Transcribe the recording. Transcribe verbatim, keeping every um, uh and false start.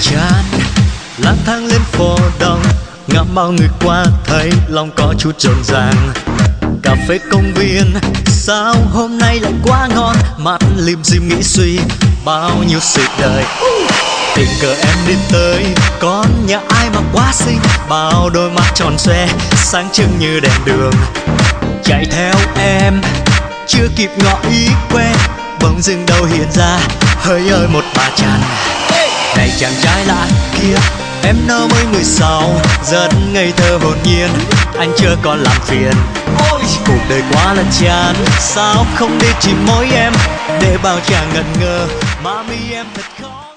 chán lang thang lên phố đông, ngắm bao người qua thấy lòng có chút rộn ràng. Cà phê công viên sao hôm nay lại quá ngon, mắt lim dim nghĩ suy bao nhiêu sự đời. Tình cờ em đi tới con nhà ai mà quá xinh, bao đôi mắt tròn xoe sáng trưng như đèn đường. Chạy theo em chưa kịp ngỏ ý quen, bỗng dưng đâu hiện ra hơi ơi một bà chàng. Này chàng trai lạ kia, em nó mới mười sáu, rất ngây thơ hồn nhiên, anh chưa còn làm phiền. Cuộc đời quá là chán, sao không đi chỉ mỗi em, để bao chàng ngẩn ngơ mà mi em thật khó.